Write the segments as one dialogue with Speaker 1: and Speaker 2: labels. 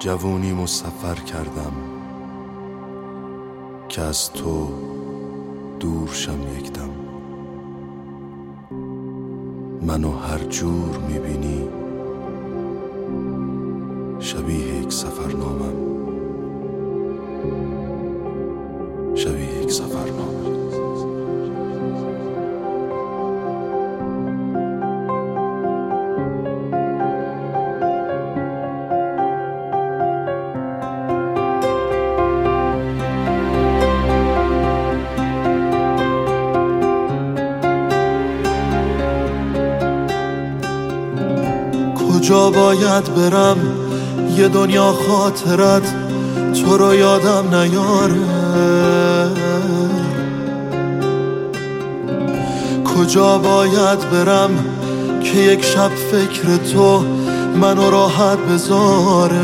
Speaker 1: جوونیمو سفر کردم که از تو دور شم یکدم. منو هر جور میبینی شبیه یک سفرنامم، شبیه یک سفرنامه.
Speaker 2: کجا باید برم یه دنیا خاطرت تو رو یادم نیاره؟ کجا باید برم که یک شب فکر تو منو راحت بذاره؟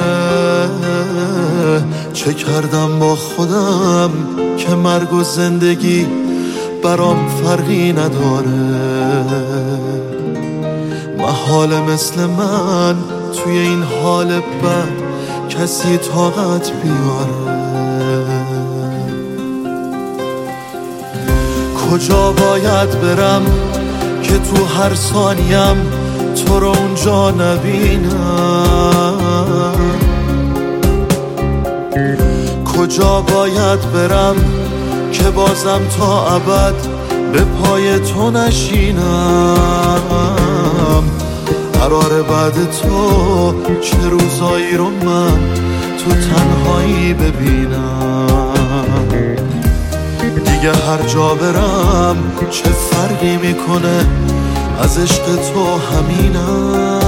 Speaker 2: چه کردم با خودم که مرگ و زندگی برام فرقی نداره؟ محاله مثل من توی این حال بد کسی طاقت بیاره؟ کجا باید برم که تو هر ثانیم تو رو اونجا نبینم؟ کجا باید برم که بازم تا ابد به پای تو نشینم؟ قراره بعد تو چه روزایی رو من تو تنهایی ببینم؟ دیگه هر جا برم چه فرقی میکنه، از عشق تو همینم.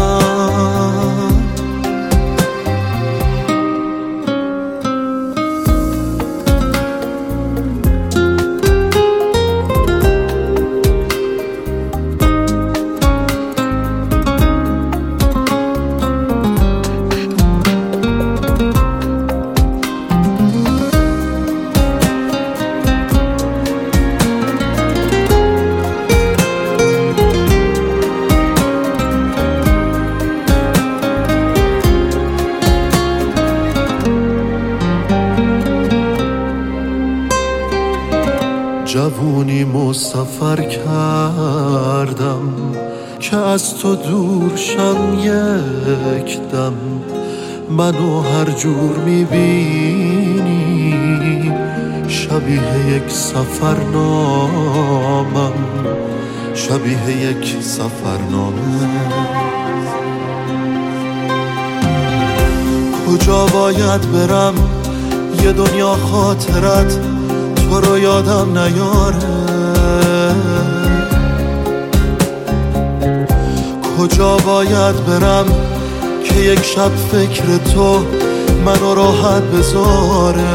Speaker 2: جوونیمو سفر کردم که از تو دور شم یکدم. منو هر جور میبینی شبیه یک سفرنامم، شبیه یک سفرنامه. کجا باید برم یه دنیا خاطرت تو رو یادم نیاره؟ کجا باید برم که یک شب فکر تو منو راحت بذاره؟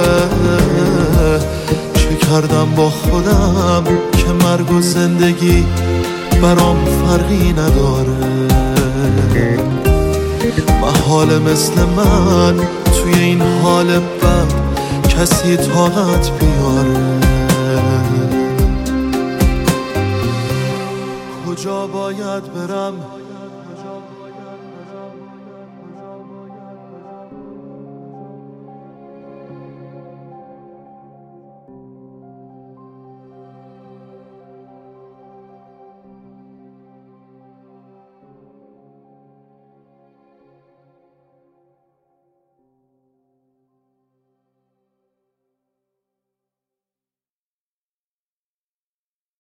Speaker 2: چه کردم با خودم که مرگ و زندگی برام فرقی نداره؟ محاله مثل من توی این حال بد کسی طاقت بیاره؟ کجا باید برم